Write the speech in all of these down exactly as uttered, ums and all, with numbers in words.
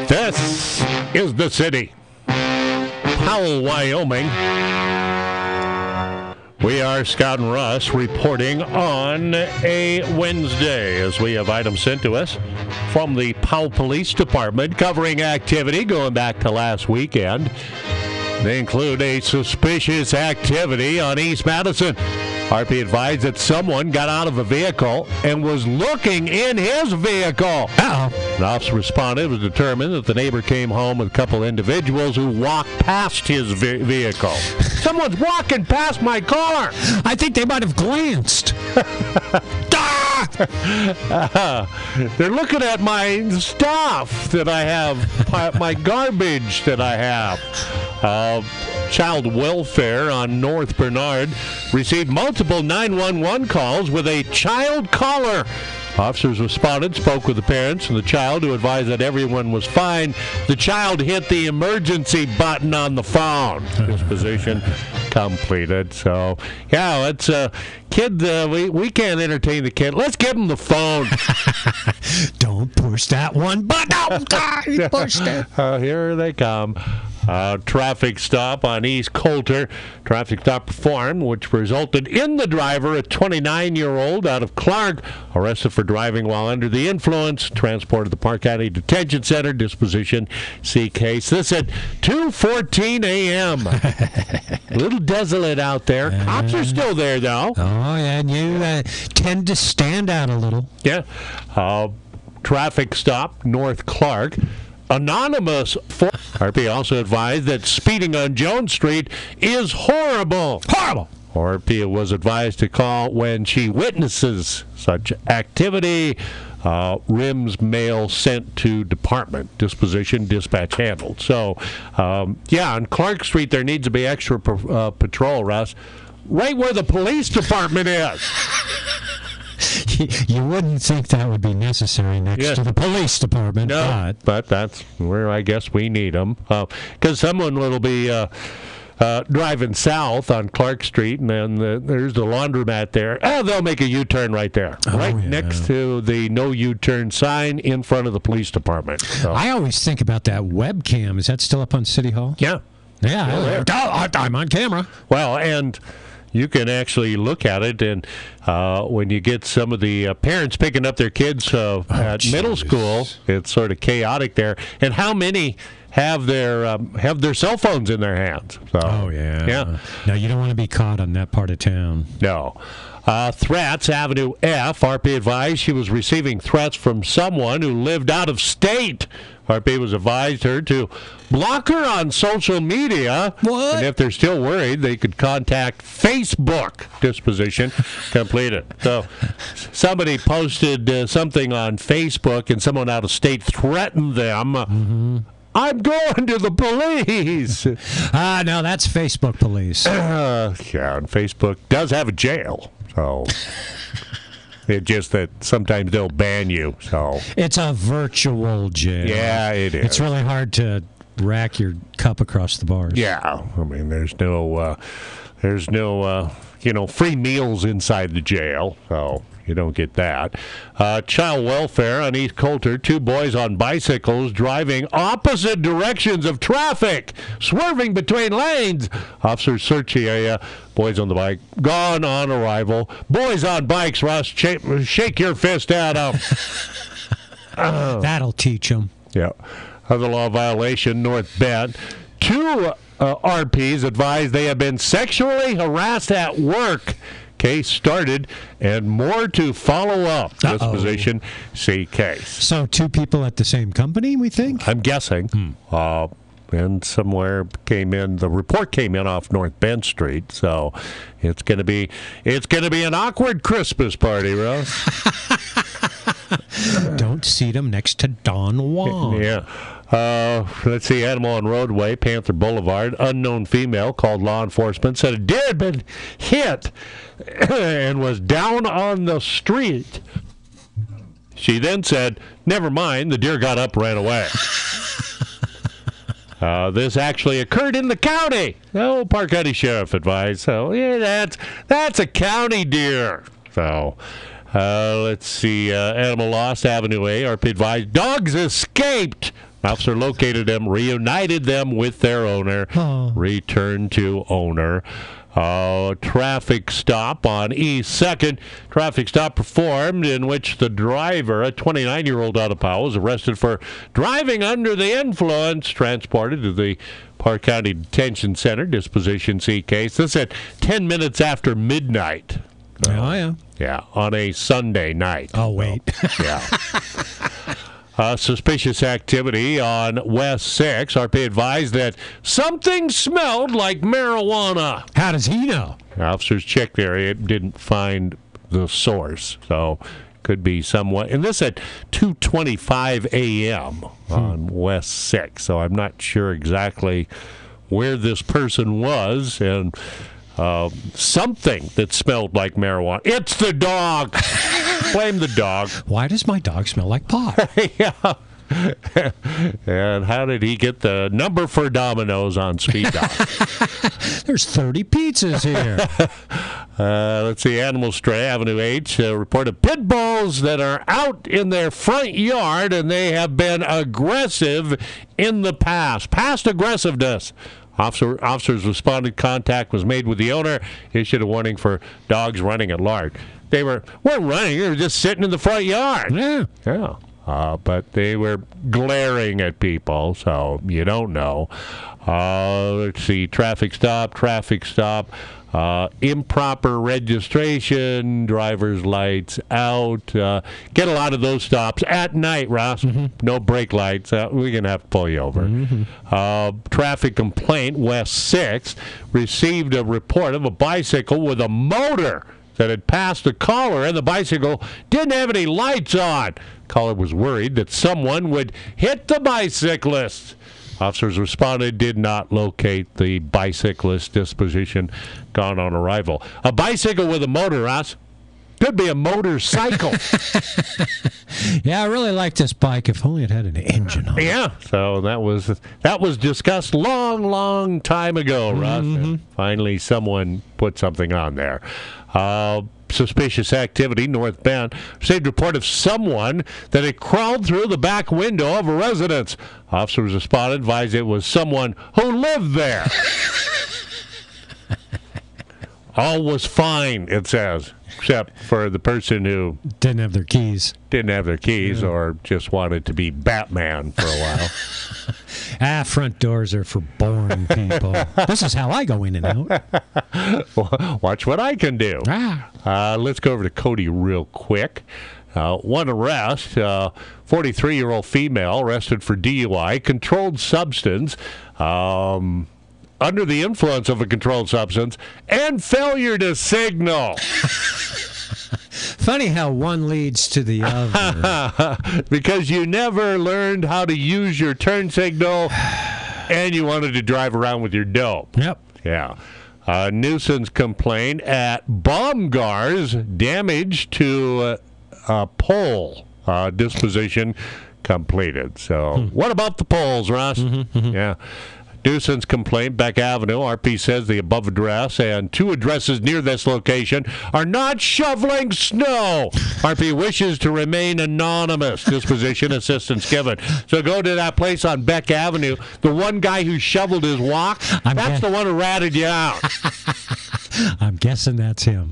This is the city, Powell, Wyoming. We are Scott and Russ reporting on a Wednesday as we have items sent to us from the Powell Police Department covering activity going back to last weekend. They include a suspicious activity on East Madison. R P advised that someone got out of a vehicle and was looking in his vehicle. Uh-oh. An officer responded. It was determined that the neighbor came home with a couple individuals who walked past his ve- vehicle. Someone's walking past my car. I think they might have glanced. uh, they're looking at my stuff that I have, my garbage that I have. Uh, Child Welfare on North Bernard received multiple nine one one calls with a child caller. Officers responded, spoke with the parents and the child, who advised that everyone was fine. The child hit the emergency button on the phone. Disposition completed. So, yeah, it's a uh, kid. Uh, we, we can't entertain the kid. Let's give him the phone. Don't push that one button. Oh, God, he pushed it. Uh, here they come. Uh, traffic stop on East Coulter. Traffic stop performed, which resulted in the driver, a twenty-nine-year-old out of Clark, arrested for driving while under the influence, transported to the Park County Detention Center. Disposition C case. This at two fourteen a.m. A little desolate out there. Uh, Cops are still there, though. Oh, yeah, and you uh, tend to stand out a little. Yeah. Uh, traffic stop, North Clark. Anonymous. For- R P also advised that speeding on Jones Street is horrible. Horrible. R P was advised to call when she witnesses such activity. Uh, R I Ms mail sent to department. Disposition, dispatch handled. So, um, yeah, on Clark Street there needs to be extra uh, patrol, Russ. Right where the police department is. You wouldn't think that would be necessary next yeah. to the police department. No, but, but that's where I guess we need them. Because uh, someone will be uh, uh, driving south on Clark Street, and then the, there's the laundromat there. Oh, they'll make a U-turn right there. Oh, right yeah. next to the no U-turn sign in front of the police department. So. I always think about that webcam. Is that still up on City Hall? Yeah. Yeah, I, I'm on camera. Well, and you can actually look at it, and uh, when you get some of the uh, parents picking up their kids uh, oh, at geez. middle school, it's sort of chaotic there. And how many have their um, have their cell phones in their hands? So, oh, yeah. Yeah. No, you don't want to be caught on that part of town. No. Uh, threats, Avenue F. R P advised she was receiving threats from someone who lived out of state. R P was advised her to block her on social media. What? And if they're still worried, they could contact Facebook. Disposition completed. So somebody posted uh, something on Facebook, and someone out of state threatened them. Mm-hmm. I'm going to the police. Ah, uh, no, that's Facebook police. Uh, yeah, and Facebook does have a jail. So it's just that sometimes they'll ban you. So it's a virtual jail. Yeah, it is. It's really hard to rack your cup across the bars. Yeah, I mean, there's no, uh, there's no, uh, you know, free meals inside the jail. So you don't get that. Uh, child welfare on East Coulter. Two boys on bicycles driving opposite directions of traffic, swerving between lanes. Officers search the area. Boys on the bike, gone on arrival. Boys on bikes, Russ, shake, shake your fist at them. uh, That'll teach them. Yeah. Other law violation, North Bend. Two uh, R Ps advised they have been sexually harassed at work. Case started, and more to follow up. Uh-oh. Disposition, see case. So two people at the same company, we think? I'm guessing. Hmm. Uh, and somewhere came in, the report came in off North Bend Street, so it's going to be it's going to be an awkward Christmas party, Russ. Don't seat them next to Don Juan. Yeah. Uh, let's see, Animal on Roadway, Panther Boulevard. Unknown female called law enforcement, said a deer had been hit and was down on the street. She then said, never mind, the deer got up, ran away. uh, this actually occurred in the county. Oh, Park County Sheriff advised. So, yeah, that's, that's a county deer. So... Uh, let's see, uh, Animal Lost, Avenue A, R P advised, dogs escaped Officer located them, reunited them with their owner, Oh. returned to owner. Uh, traffic stop on East second. Traffic stop performed in which the driver, a twenty-nine-year-old out of Powell, was arrested for driving under the influence, transported to the Park County Detention Center, disposition C case. This at ten minutes after midnight. Oh, yeah. Yeah, on a Sunday night. Oh, wait. Yeah. Uh, suspicious activity on West six. R P advised that something smelled like marijuana. How does he know? Officers checked the area, didn't find the source. So could be somewhat. And this at two twenty-five a.m. on hmm. West six. So I'm not sure exactly where this person was. And uh, something that smelled like marijuana. It's the dog. Blame the dog. Why does my dog smell like pot? Yeah. And how did he get the number for Domino's on Speed Dog? There's thirty pizzas here. uh, let's see. Animal Stray, Avenue H, uh, reported pit bulls that are out in their front yard, and they have been aggressive in the past. Past aggressiveness. Officer, officers responded. Contact was made with the owner. Issued a warning for dogs running at large. They were weren't running. They were just sitting in the front yard. Yeah. Yeah. Uh, but they were glaring at people, so you don't know. Uh, let's see. Traffic stop, traffic stop. Uh, improper registration, driver's lights out. Uh, get a lot of those stops at night, Ross. Mm-hmm. No brake lights. Uh, we're going to have to pull you over. Mm-hmm. Uh, traffic complaint, West six, received a report of a bicycle with a motor that had passed a caller, and the bicycle didn't have any lights on. Caller was worried that someone would hit the bicyclist. Officers responded, did not locate the bicyclist. Disposition gone on arrival. A bicycle with a motor, Ross. Could be a motorcycle. Yeah, I really like this bike. If only it had an engine on it. Yeah, so that was that was discussed long, long time ago, Ross. Mm-hmm. And finally, someone put something on there. Uh, suspicious activity, North Bend. Received report of someone that had crawled through the back window of a residence. Officers responded, advised it was someone who lived there. All was fine, it says, except for the person who didn't have their keys. Didn't have their keys yeah. or just wanted to be Batman for a while. Ah, front doors are for boring people. This is how I go in and out. Well, watch what I can do. Ah. Uh, let's go over to Cody real quick. Uh, one arrest, uh, forty-three-year-old female arrested for D U I, controlled substance, um, under the influence of a controlled substance, and failure to signal. Funny how one leads to the other. Because you never learned how to use your turn signal, and you wanted to drive around with your dope. Yep. Yeah. Uh, nuisance complaint at Baumgar's, damage to a uh, pole. Uh, disposition completed. So, hmm. what about the poles, Ross? Mm-hmm, mm-hmm. Yeah. Nuisance complaint, Beck Avenue. R P says the above address and two addresses near this location are not shoveling snow. R P wishes to remain anonymous. Disposition assistance given. So go to that place on Beck Avenue. The one guy who shoveled his walk, I'm that's guess- the one who ratted you out. I'm guessing that's him.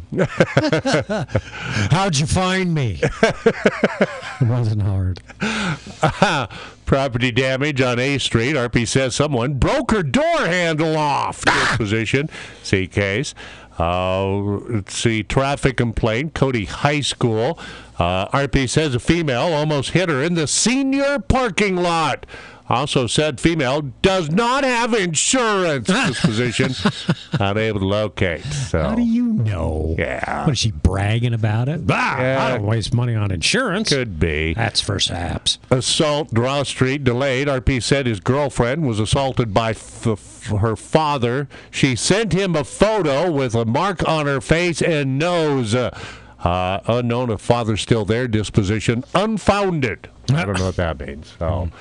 How'd you find me? It wasn't hard. Uh, property damage on A Street. R P says someone broke her door handle off. Disposition. See case. Uh, let's see. Traffic complaint. Cody High School. Uh, R P says a female almost hit her in the senior parking lot. Also said female does not have insurance. Disposition unable to locate. So. How do you know? Yeah. What is she bragging about it? Bah, yeah. I don't waste money on insurance. Could be. That's for saps. Assault, Draw Street, delayed. R P said his girlfriend was assaulted by f- her father. She sent him a photo with a mark on her face and nose. Uh, uh, unknown if father's still there. Disposition unfounded. I don't know what that means. So.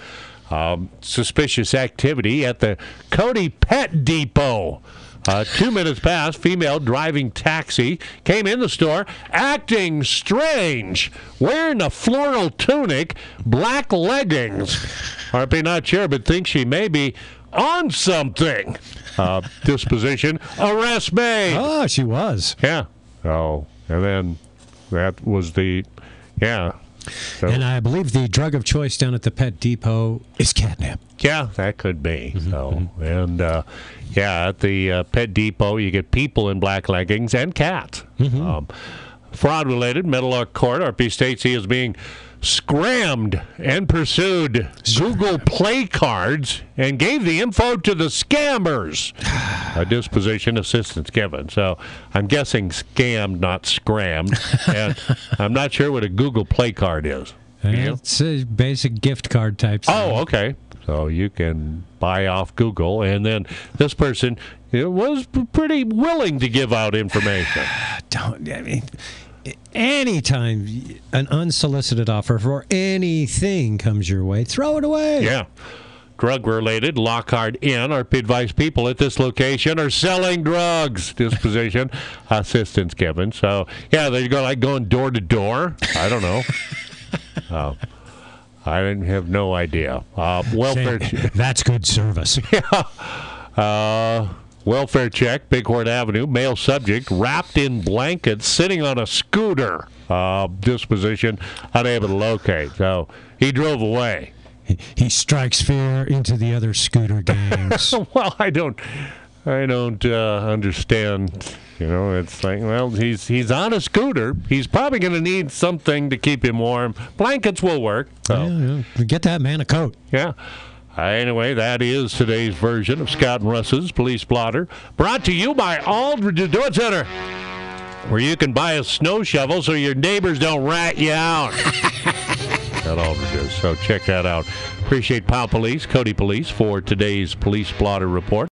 Um, suspicious activity at the Cody Pet Depot. Uh, two minutes past, female driving taxi came in the store acting strange, wearing a floral tunic, black leggings. R P not sure, but thinks she may be on something. Uh, disposition, arrest made. Oh, she was. Yeah. Oh, and then that was the, yeah. So, And I believe the drug of choice down at the Pet Depot is catnip. yeah, that could be. Mm-hmm. So, and uh, yeah, at the uh, Pet Depot, you get people in black leggings and cats. Mm-hmm. Um, fraud-related, Meadowlark Court, R P states he is being scrammed and pursued Google Play cards and gave the info to the scammers. A disposition assistance given. So I'm guessing scammed, not scrammed. And I'm not sure what a Google Play card is. It's a basic gift card type thing. Oh, okay. So you can buy off Google, and then this person you know, was pretty willing to give out information. Don't, I mean, anytime an unsolicited offer for anything comes your way, throw it away. Yeah. Drug-related, Lockhart Inn, R P advice people at this location are selling drugs. Disposition assistance given. So, yeah, they're going like going door to door. I don't know. uh, I didn't have no idea. Uh, welfare. Say, that's good service. Yeah. Uh, welfare check, Bighorn Avenue. Male subject wrapped in blankets, sitting on a scooter. Uh, disposition unable to locate. So he drove away. He strikes fear into the other scooter gangs. Well, I don't, I don't uh, understand. You know, it's like, well, he's he's on a scooter. He's probably going to need something to keep him warm. Blankets will work. So. Yeah, yeah. Get that man a coat. Yeah. Uh, anyway, that is today's version of Scott and Russ's Police Blotter, brought to you by Aldridge Do It Center, where you can buy a snow shovel so your neighbors don't rat you out. At Aldridge's. So check that out. Appreciate Powell Police, Cody Police for today's Police Blotter Report.